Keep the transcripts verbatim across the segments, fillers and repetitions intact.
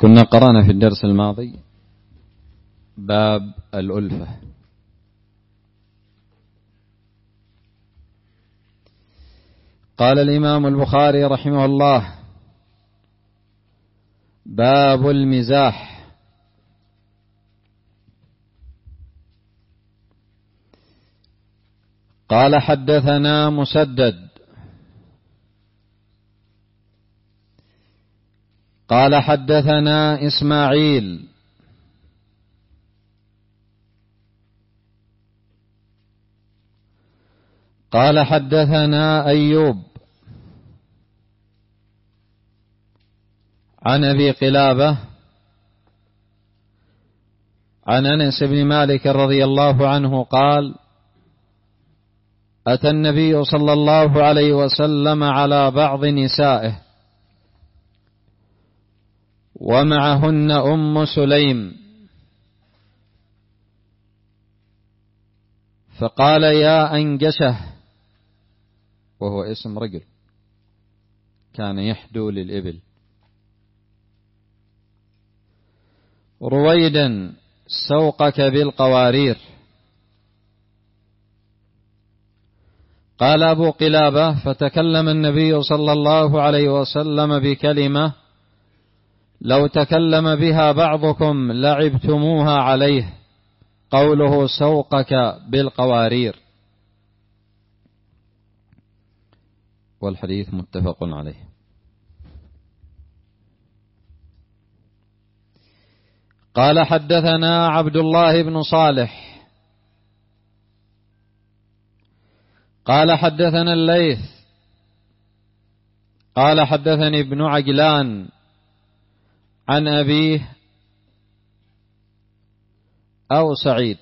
كنا قرأنا في الدرس الماضي باب الألفة. قال الإمام البخاري رحمه الله: باب المزاح. قال: حدثنا مسدد قال: حدثنا إسماعيل قال: حدثنا أيوب عن أبي قلابة عن أنس بن مالك رضي الله عنه قال: أتى النبي صلى الله عليه وسلم على بعض نسائه ومعهن أم سليم، فقال: يا أنجشه، وهو اسم رجل كان يحدو للإبل، رويدا سوقك بالقوارير. قال أبو قلابة: فتكلم النبي صلى الله عليه وسلم بكلمة لو تكلم بها بعضكم لعبتموها عليه، قوله سوقك بالقوارير، والحديث متفق عليه. قال: حدثنا عبد الله بن صالح قال: حدثنا الليث قال: حدثني ابن عجلان عن أبيه أو سعيد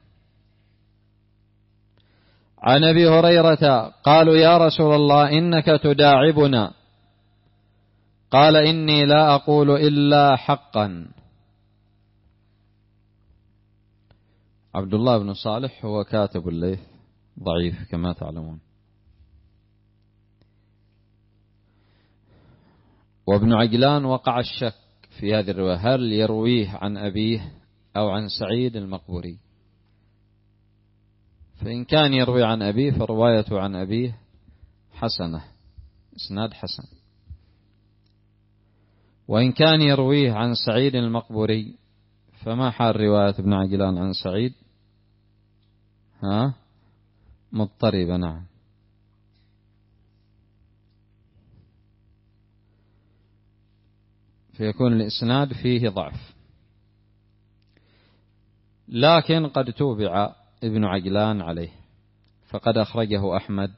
عن أبي هريرة قالوا: يا رسول الله إنك تداعبنا، قال: إني لا أقول إلا حقا. عبد الله بن صالح هو كاتب الليث، ضعيف كما تعلمون. وابن عجلان وقع الشك في هذه الرواية، هل يرويه عن أبيه أو عن سعيد المقبوري؟ فإن كان يروي عن أبيه فروايته عن أبيه حسنة، إسناد حسن. وإن كان يرويه عن سعيد المقبوري فما حال رواية ابن عجلان عن سعيد؟ ها؟ مضطربة، نعم. فيكون الإسناد فيه ضعف، لكن قد توبع ابن عجلان عليه، فقد أخرجه أحمد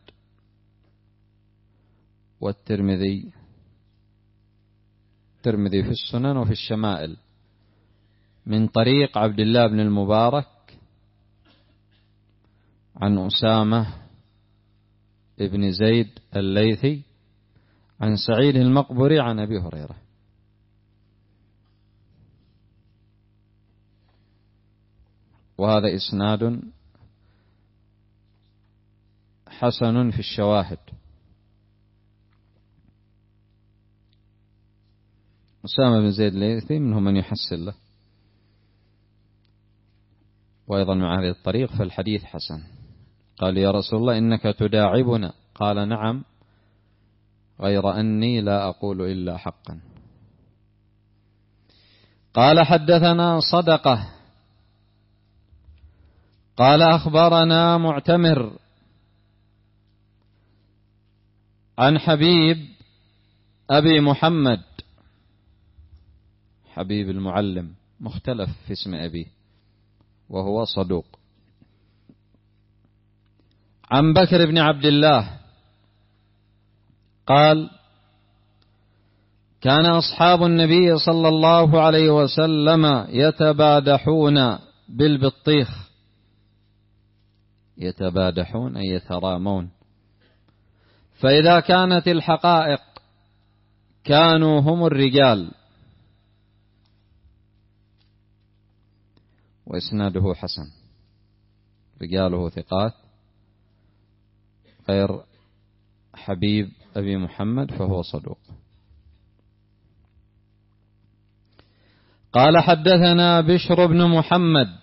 والترمذي الترمذي في السنن وفي الشمائل من طريق عبد الله بن المبارك عن أسامة ابن زيد الليثي عن سعيد المقبري عن أبي هريرة. وهذا إسناد حسن في الشواهد. أسامة بن زيد الليثي منهم من يحسن له، وأيضا مع هذه الطريق فالحديث حسن. قال: يا رسول الله إنك تداعبنا، قال: نعم، غير أني لا أقول إلا حقا. قال: حدثنا صدقة قال: أخبرنا معتمر عن حبيب أبي محمد، حبيب المعلم مختلف في اسم أبيه وهو صدوق، عن بكر بن عبد الله قال: كان أصحاب النبي صلى الله عليه وسلم يتبادحون بالبطيخ، يتبادحون أي يترامون، فإذا كانت الحقائق كانوا هم الرجال. وإسناده حسن، رجاله ثقات غير حبيب أبي محمد فهو صدوق. قال حدثنا بشر بن محمد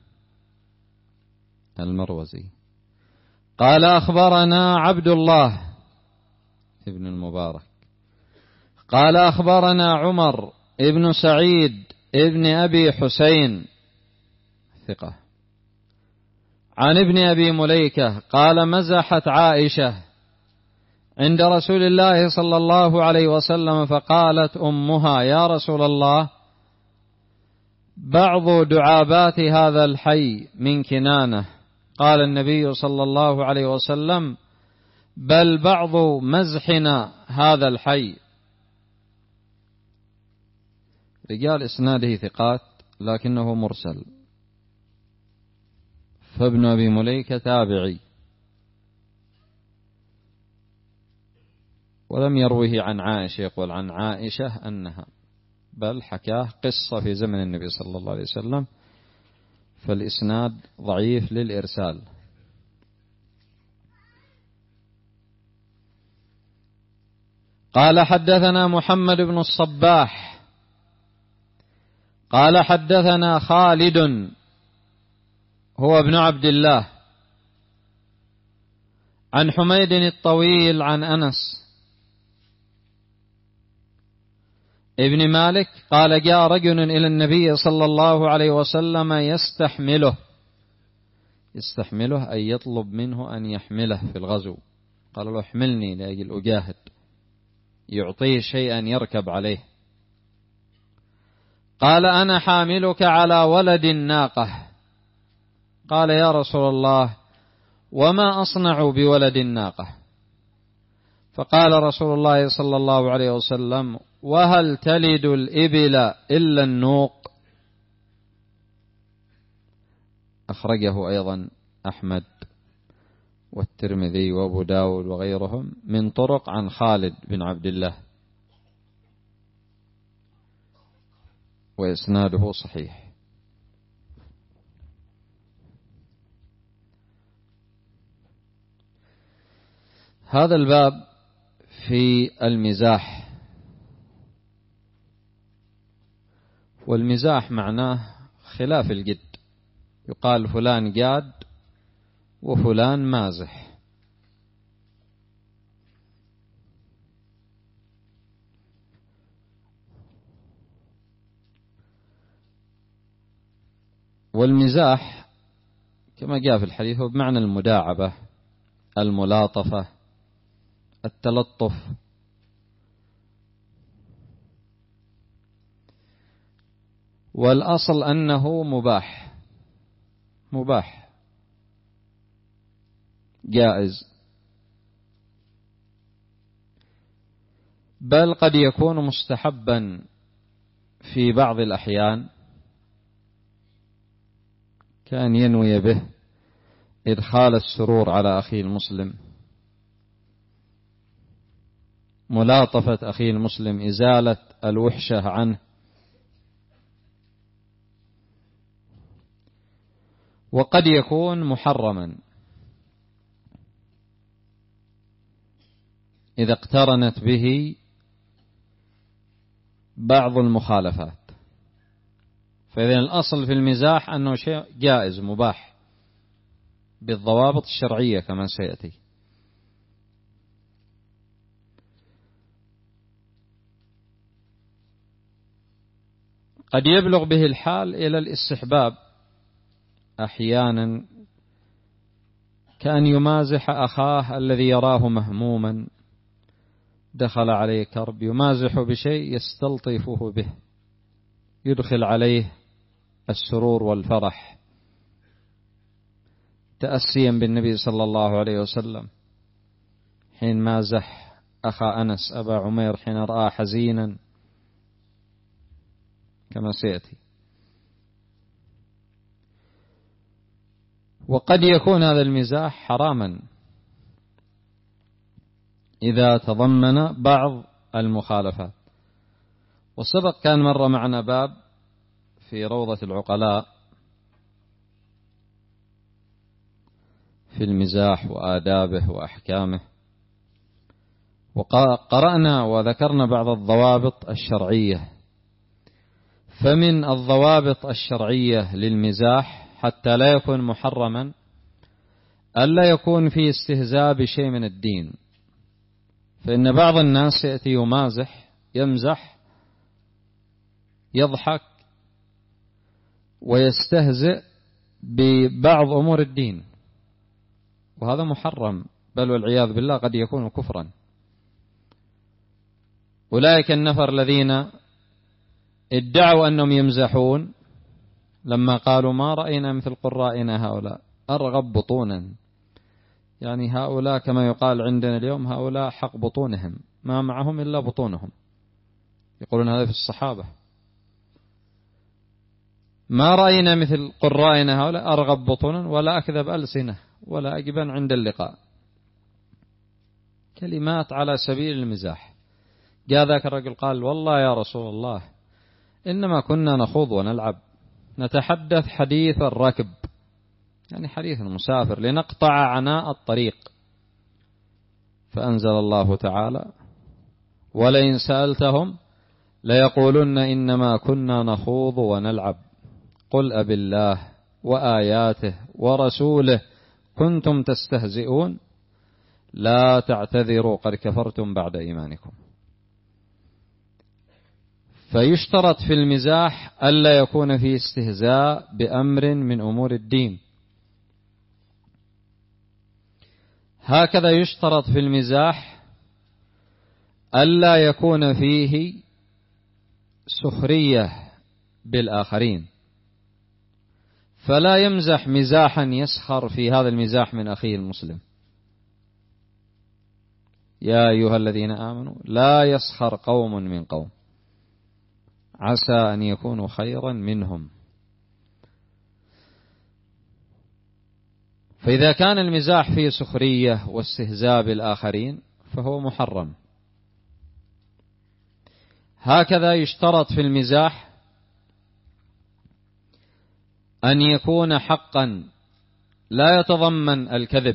المروزي قال أخبرنا عبد الله ابن المبارك قال أخبرنا عمر ابن سعيد ابن أبي حسين ثقة عن ابن أبي مليكة قال مزحت عائشة عند رسول الله صلى الله عليه وسلم فقالت أمها يا رسول الله بعض دعابات هذا الحي من كنانة. قال النبي صلى الله عليه وسلم بل بعض مزحنا هذا الحي. رجال إسناده ثقات لكنه مرسل، فابن أبي مليكة تابعي ولم يروه عن عائشة، يقول عن عائشة أنها، بل حكاه قصة في زمن النبي صلى الله عليه وسلم، فالإسناد ضعيف للإرسال. قال حدثنا محمد بن الصباح قال حدثنا خالد هو ابن عبد الله عن حميد الطويل عن أنس ابن مالك قال جاء رجل إلى النبي صلى الله عليه وسلم يستحمله يستحمله أي يطلب منه أن يحمله في الغزو، قال له احملني لأجل أجاهد، يعطيه شيئا يركب عليه. قال أنا حاملك على ولد الناقة. قال يا رسول الله وما أصنع بولد الناقة؟ فقال رسول الله صلى الله عليه وسلم وهل تلد الإبل إلا النوق؟ أخرجه أيضا أحمد والترمذي وأبو داود وغيرهم من طرق عن خالد بن عبد الله وإسناده صحيح. هذا الباب في المزاح، والمزاح معناه خلاف الجد، يقال فلان جاد وفلان مازح. والمزاح كما جاء في الحديث هو بمعنى المداعبة، الملاطفة، التلطف. والأصل أنه مباح مباح جائز، بل قد يكون مستحبا في بعض الأحيان، كان ينوي به إدخال السرور على أخيه المسلم، ملاطفة أخيه المسلم، إزالة الوحشة عنه. وقد يكون محرما إذا اقترنت به بعض المخالفات. فإذا الأصل في المزاح أنه شيء جائز مباح بالضوابط الشرعية كما سيأتي. قد يبلغ به الحال إلى الاستحباب أحيانا، كأن يمازح أخاه الذي يراه مهموما دخل عليه كرب، يمازح بشيء يستلطفه به، يدخل عليه السرور والفرح، تأسيا بالنبي صلى الله عليه وسلم حين مازح أخا أنس أبا عمير حين رأى حزينا كما سيأتي. وقد يكون هذا المزاح حراما إذا تضمن بعض المخالفات. وسبق كان مر معنا باب في روضة العقلاء في المزاح وآدابه وأحكامه، وقرأنا وذكرنا بعض الضوابط الشرعية. فمن الضوابط الشرعية للمزاح حتى لا يكون محرما ألا يكون فيه استهزاء بشيء من الدين. فإن بعض الناس يأتي يمازح يمزح يضحك ويستهزئ ببعض أمور الدين، وهذا محرم، بل والعياذ بالله قد يكون كفرا. أولئك النفر الذين ادعوا أنهم يمزحون لما قالوا ما رأينا مثل قرائنا هؤلاء أرغب بطونا، يعني هؤلاء كما يقال عندنا اليوم هؤلاء حق بطونهم، ما معهم إلا بطونهم، يقولون هذا في الصحابة، ما رأينا مثل قرائنا هؤلاء أرغب بطونا ولا أكذب ألسنة ولا أجبن عند اللقاء. كلمات على سبيل المزاح. جاء ذاك الرجل قال والله يا رسول الله إنما كنا نخوض ونلعب، نتحدث حديث الركب، يعني حديث المسافر، لنقطع عناء الطريق. فأنزل الله تعالى ولئن سألتهم ليقولن إنما كنا نخوض ونلعب قل أب الله وآياته ورسوله كنتم تستهزئون لا تعتذروا قد كفرتم بعد إيمانكم. فيشترط في المزاح ألا يكون فيه استهزاء بأمر من أمور الدين. هكذا يشترط في المزاح ألا يكون فيه سخرية بالآخرين، فلا يمزح مزاحا يسخر في هذا المزاح من أخيه المسلم. يا أيها الذين آمنوا لا يسخر قوم من قوم عسى أن يكونوا خيرا منهم. فإذا كان المزاح فيه سخرية واستهزاء بالآخرين فهو محرم. هكذا يشترط في المزاح أن يكون حقا لا يتضمن الكذب.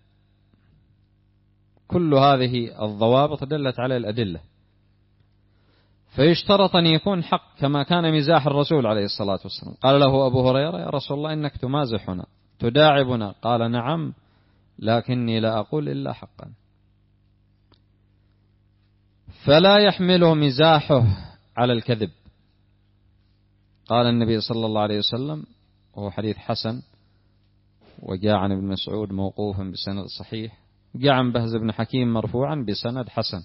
كل هذه الضوابط دلت على الأدلة. فيشترط أن يكون حق كما كان مزاح الرسول عليه الصلاة والسلام. قال له أبو هريرة يا رسول الله إنك تمازحنا تداعبنا، قال نعم لكني لا أقول إلا حقا. فلا يحمله مزاحه على الكذب. قال النبي صلى الله عليه وسلم وهو حديث حسن، وجاء عن ابن مسعود موقوفا بسند صحيح، جاء عن بهز بن حكيم مرفوعا بسند حسن: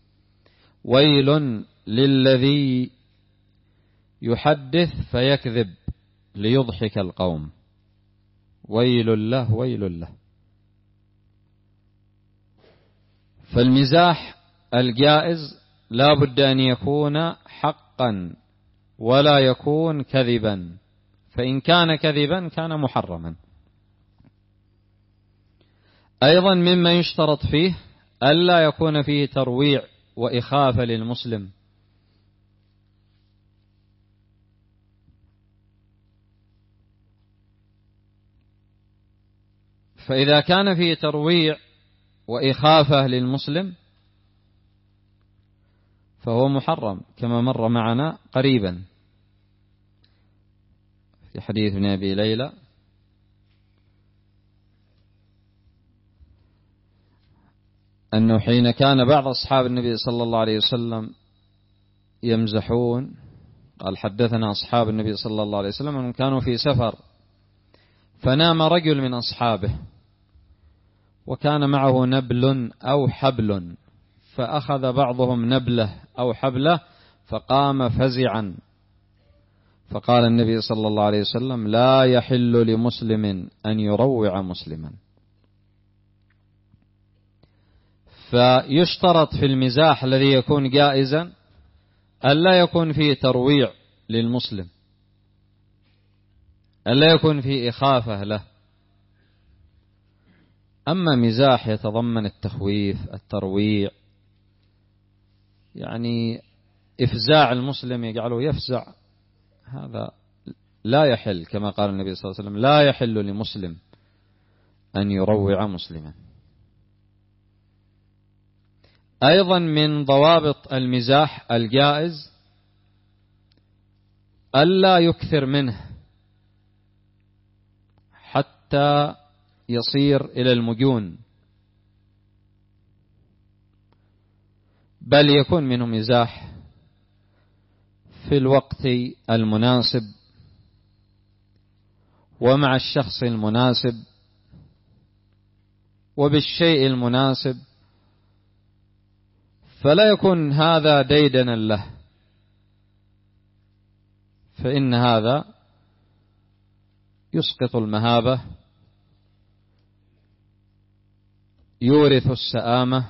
ويل للذي يحدث فيكذب ليضحك القوم، ويل له ويل له. فالمزاح الجائز لا بد أن يكون حقا ولا يكون كذبا، فإن كان كذبا كان محرما. أيضا مما يشترط فيه ألا يكون فيه ترويع وإخافة للمسلم. فإذا كان فيه ترويع وإخافة للمسلم فهو محرم كما مر معنا قريبا في حديث ابن أبي ليلى أنه حين كان بعض أصحاب النبي صلى الله عليه وسلم يمزحون، قال حدثنا أصحاب النبي صلى الله عليه وسلم أنهم كانوا في سفر فنام رجل من أصحابه وكان معه نبل أو حبل، فأخذ بعضهم نبله أو حبله فقام فزعا، فقال النبي صلى الله عليه وسلم لا يحل لمسلم أن يروع مسلما. فيشترط في المزاح الذي يكون جائزا ألا يكون فيه ترويع للمسلم، ألا يكون فيه إخافة له. أما مزاح يتضمن التخويف الترويع، يعني إفزاع المسلم يجعله يفزع، هذا لا يحل، كما قال النبي صلى الله عليه وسلم لا يحل لمسلم أن يروع مسلما. أيضا من ضوابط المزاح الجائز ألا يكثر منه حتى يصير إلى المجون، بل يكون منه مزاح في الوقت المناسب ومع الشخص المناسب وبالشيء المناسب، فلا يكون هذا ديدنا له، فإن هذا يسقط المهابة، يورث السآمة،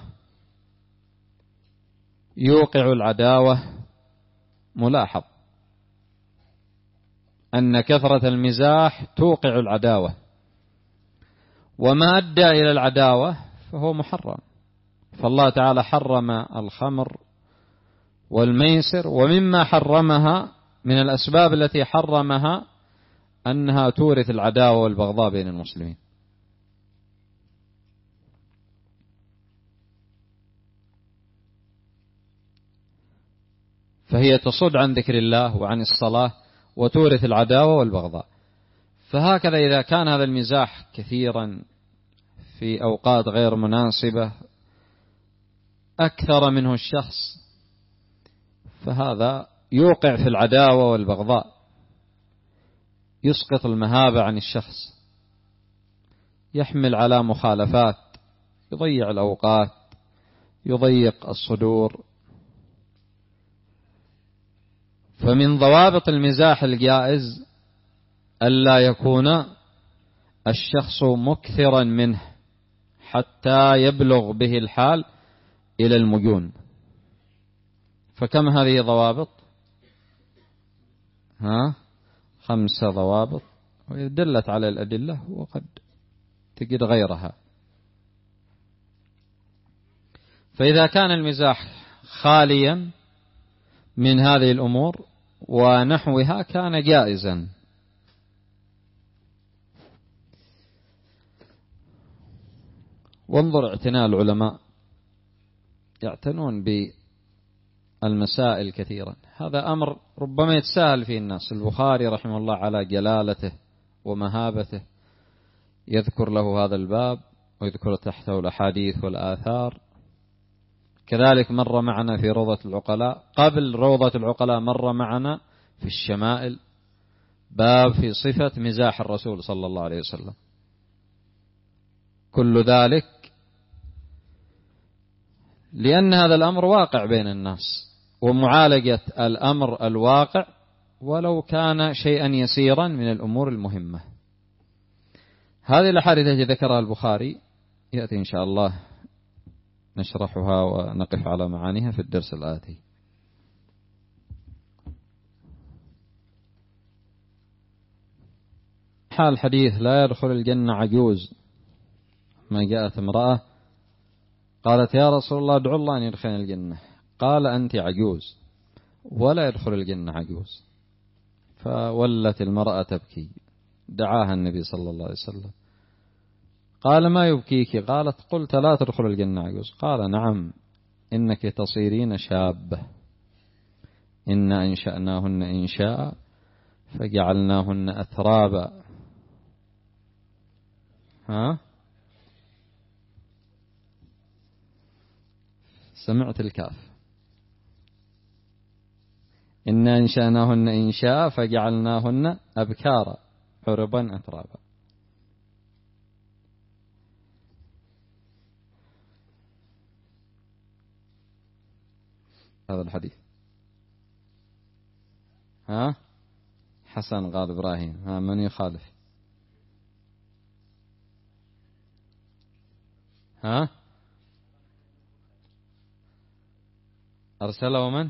يوقع العداوة. ملاحظ أن كثرة المزاح توقع العداوة، وما أدى إلى العداوة فهو محرم. فالله تعالى حرم الخمر والميسر، ومما حرمها من الأسباب التي حرمها أنها تورث العداوة والبغضاء بين المسلمين. فهي تصد عن ذكر الله وعن الصلاة وتورث العداوة والبغضاء. فهكذا إذا كان هذا المزاح كثيرا في أوقات غير مناسبة أكثر منه الشخص، فهذا يوقع في العداوة والبغضاء، يسقط المهابة عن الشخص، يحمل على مخالفات، يضيع الأوقات، يضيق الصدور. فمن ضوابط المزاح الجائز ألا يكون الشخص مكثرا منه حتى يبلغ به الحال إلى المجون. فكم هذه ضوابط؟ ها خمسة ضوابط، ودلت على الأدلة وقد تجد غيرها. فإذا كان المزاح خاليا من هذه الأمور ونحوها كان جائزا. وانظر اعتناء العلماء، يعتنون بالمسائل كثيرا. هذا أمر ربما يتساهل فيه الناس. البخاري رحمه الله على جلالته ومهابته يذكر له هذا الباب ويذكر تحته الأحاديث والآثار. كذلك مر معنا في روضة العقلاء، قبل روضة العقلاء مر معنا في الشمائل باب في صفة مزاح الرسول صلى الله عليه وسلم. كل ذلك لأن هذا الأمر واقع بين الناس، ومعالجة الأمر الواقع ولو كان شيئا يسيرا من الأمور المهمة. هذه الأحاديث التي ذكرها البخاري يأتي إن شاء الله نشرحها ونقف على معانيها في الدرس الآتي. حال حديث لا يدخل الجنة عجوز. ما جاءت امرأة قالت يا رسول الله ادعو الله أن يدخلني الجنة، قال أنت عجوز ولا يدخل الجنة عجوز. فولت المرأة تبكي، دعاها النبي صلى الله عليه وسلم، قال ما يبكيك؟ قالت قلت لا تدخل الجنة عجوز. قال نعم إنك تصيرين شابة، إنا أنشأناهن إنشاء فجعلناهن أترابا. ها سمعت الكاف؟ إنا أنشأناهن إنشاء فجعلناهن أبكارا عربا أترابا. هذا الحديث. ها حسن قال إبراهيم. ها من يخالف؟ ها أرسله من؟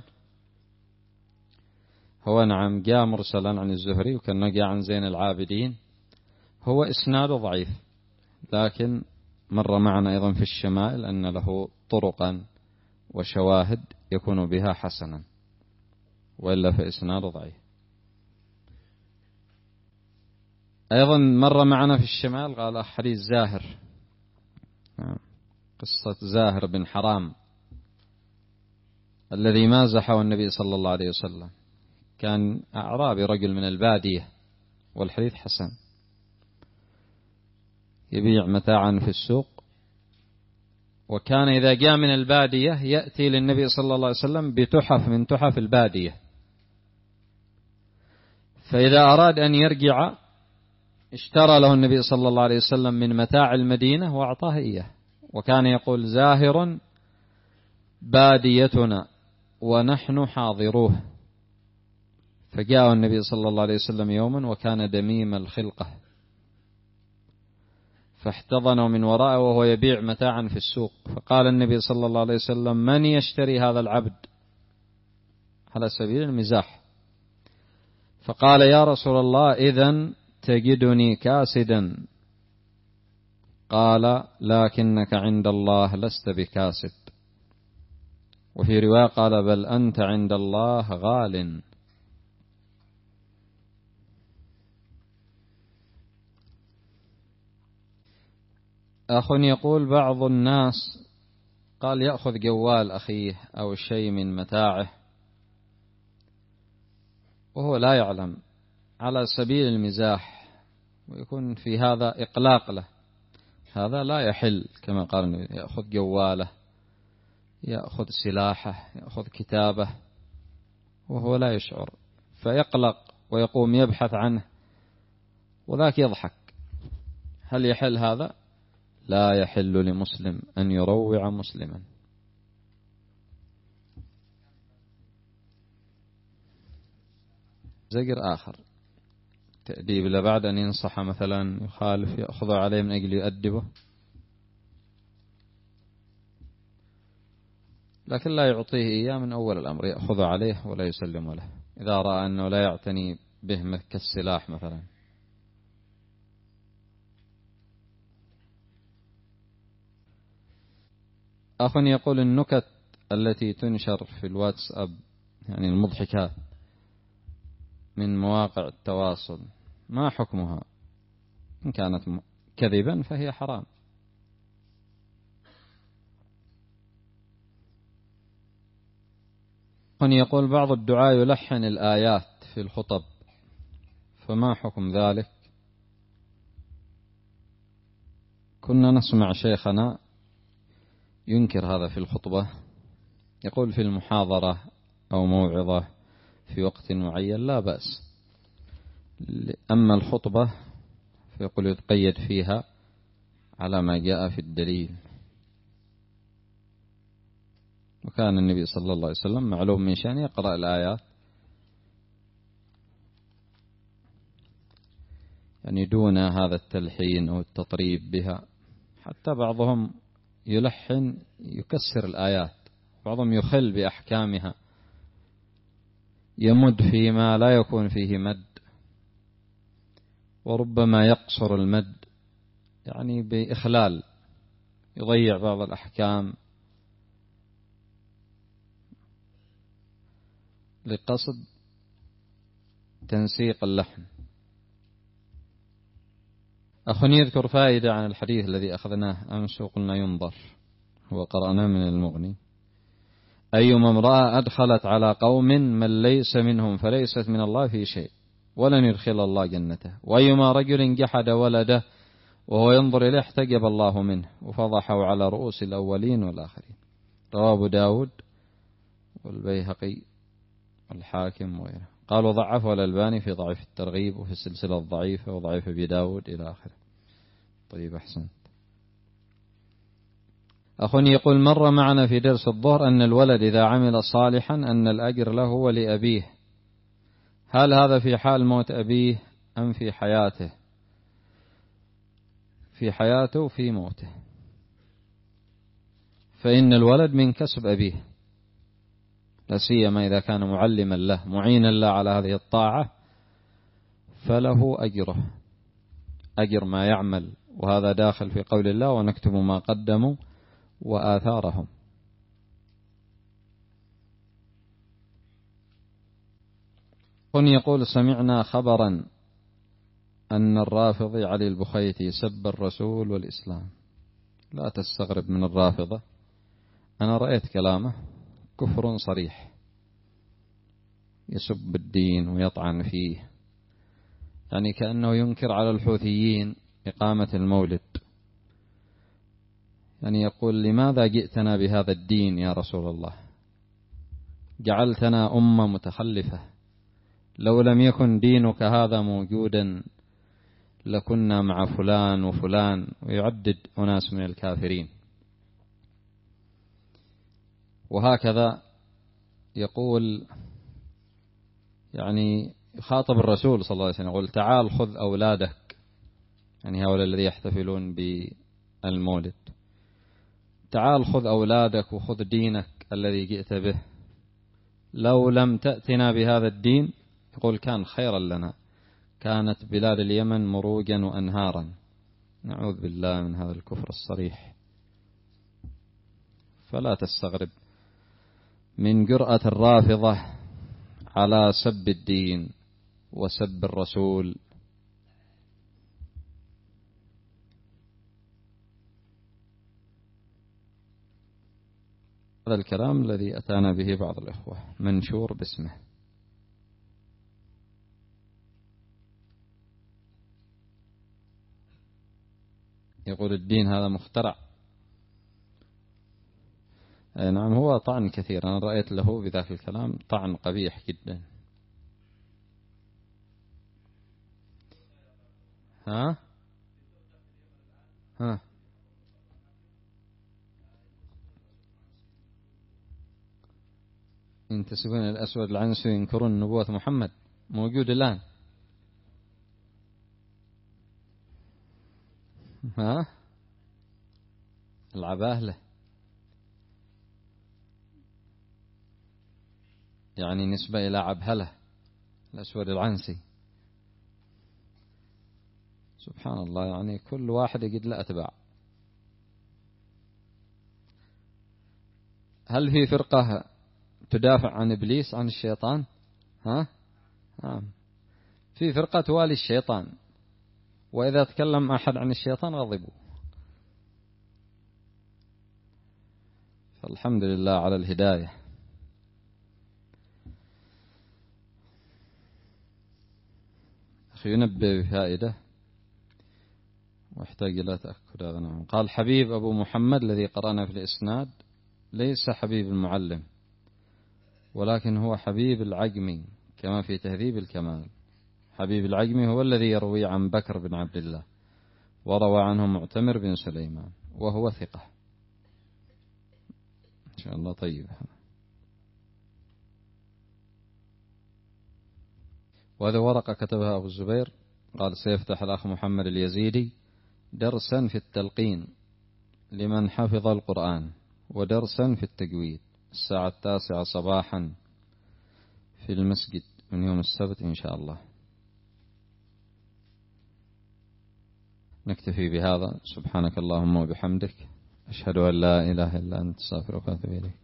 هو نعم جاء مرسلا عن الزهري، وكان جاء عن زين العابدين. هو إسناده ضعيف، لكن مر معنا أيضا في الشمائل أن له طرقا وشواهد يكون بها حسنا، وإلا فإسناده ضعيف. أيضا مر معنا في الشمال قال حديث زاهر، قصة زاهر بن حرام الذي مازحه النبي صلى الله عليه وسلم، كان أعرابي رجل من البادية، والحديث حسن، يبيع متاعا في السوق، وكان إذا جاء من البادية يأتي للنبي صلى الله عليه وسلم بتحف من تحف البادية، فإذا أراد أن يرجع اشترى له النبي صلى الله عليه وسلم من متاع المدينة وأعطاه إياه، وكان يقول: زاهر باديتنا ونحن حاضروه. فجاء النبي صلى الله عليه وسلم يوما وكان دميم الخلقة، فاحتضنه من وراءه وهو يبيع متاعا في السوق، فقال النبي صلى الله عليه وسلم: من يشتري هذا العبد؟ على سبيل المزاح. فقال: يا رسول الله، إذن تجدني كاسدا. قال: لكنك عند الله لست بكاسد. وفي رواية قال: بل أنت عند الله غال. أخ يقول: بعض الناس قال يأخذ جوال أخيه أو شيء من متاعه وهو لا يعلم على سبيل المزاح، ويكون في هذا إقلاق له، هذا لا يحل. كما قال النبي: يأخذ جواله، يأخذ سلاحه، يأخذ كتابه وهو لا يشعر، فيقلق ويقوم يبحث عنه وذاك يضحك. هل يحل هذا؟ لا يحل لمسلم أن يروع مسلما. زجر آخر، تأديب لا بعد أن ينصح مثلا يخالف يأخذ عليه من أجل يؤدبه، لكن لا يعطيه إياه من أول الأمر، يأخذ عليه ولا يسلم له إذا رأى أنه لا يعتني به كالسلاح مثلا. أخ يقول: النكت التي تنشر في الواتساب، يعني المضحكات من مواقع التواصل، ما حكمها؟ إن كانت كذبا فهي حرام. يقول: بعض الدعاة يلحن الآيات في الخطب، فما حكم ذلك؟ كنا نسمع شيخنا ينكر هذا في الخطبة، يقول في المحاضرة أو موعظة في وقت معين لا بأس، أما الخطبة فيقول يتقيد فيها على ما جاء في الدليل. وكان النبي صلى الله عليه وسلم معلوم من شأن يقرأ الآيات يعني دون هذا التلحين أو التطريب بها. حتى بعضهم يلحن يكسر الآيات، بعضهم يخل بأحكامها، يمد فيما لا يكون فيه مد، وربما يقصر المد يعني بإخلال، يضيع بعض الأحكام لقصد تنسيق اللحن. أخ يذكر فائدة عن الحديث الذي أخذناه أمس وقلنا ينظر، وقرأناه من المغني: أيما امرأة أدخلت على قوم من ليس منهم فليست من الله في شيء ولن يدخل الله جنته، وأيما رجل جحد ولده وهو ينظر إليه احتجب الله منه وفضحه على رؤوس الأولين والآخرين. رواه أبو داود والبيهقي والحاكم وغيره. قالوا ضعفه الألباني في ضعيف الترغيب وفي السلسلة الضعيفة وضعيف أبي داود إلى آخره. طيب أحسن. أخوني يقول: مر معنا في درس الظهر أن الولد إذا عمل صالحا أن الأجر له ولأبيه، هل هذا في حال موت أبيه أم في حياته؟ في حياته وفي موته، فإن الولد من كسب أبيه، لا سيما إذا كان معلما له معينا له على هذه الطاعة، فله أجره، أجر ما يعمل، وهذا داخل في قول الله: ونكتب ما قدموا وآثارهم. كن يقول: سمعنا خبرا أن الرافضي علي البخيتي سب الرسول والإسلام. لا تستغرب من الرافضة، أنا رأيت كلامه كفر صريح، يسب الدين ويطعن فيه، يعني كأنه ينكر على الحوثيين إقامة المولد، يعني يقول لماذا جئتنا بهذا الدين يا رسول الله؟ جعلتنا أمة متخلفة، لو لم يكن دينك هذا موجودا لكنا مع فلان وفلان، ويعدد أناس من الكافرين. وهكذا يقول، يعني يخاطب الرسول صلى الله عليه وسلم يقول تعال خذ أولادك، يعني هؤلاء الذين يحتفلون بالمولد، تعال خذ أولادك وخذ دينك الذي جئت به، لو لم تأتنا بهذا الدين يقول كان خيرا لنا، كانت بلاد اليمن مروجا وأنهارا. نعوذ بالله من هذا الكفر الصريح. فلا تستغرب من جرأة الرافضة على سب الدين وسب الرسول. هذا الكلام الذي أتانا به بعض الإخوة منشور باسمه. يقول الدين هذا مخترع. نعم، هو طعن كثير، أنا رأيت له بذاك الكلام طعن قبيح جدا. ها ها ينتسبون إلى الأسود العنسي وينكرون نبوة محمد، موجود الآن. ها العباهلة، يعني نسبة إلى عبهلة الأسود العنسي. سبحان الله، يعني كل واحد يجد له أتباع. هل في فرقة تدافع عن إبليس عن الشيطان؟ ها آه. في فرقة توالي الشيطان، وإذا تكلم أحد عن الشيطان غضبوا. فالحمد لله على الهداية. أخي ينبه بفائدة واحتاج إلى تأكد هذا. نعم. قال حبيب أبو محمد الذي قرأنا في الإسناد ليس حبيب المعلم، ولكن هو حبيب العجمي كما في تهذيب الكمال. حبيب العجمي هو الذي يروي عن بكر بن عبد الله، وروى عنه معتمر بن سليمان، وهو ثقة إن شاء الله. طيب، وهذه ورقة كتبها أبو الزبير، قال سيفتح الأخ محمد اليزيدي درسا في التلقين لمن حفظ القرآن، ودرسا في التجويد الساعة التاسعة صباحا في المسجد من يوم السبت إن شاء الله. نكتفي بهذا. سبحانك اللهم وبحمدك، أشهد أن لا إله إلا أنت، استغفرك وأتوب إليك.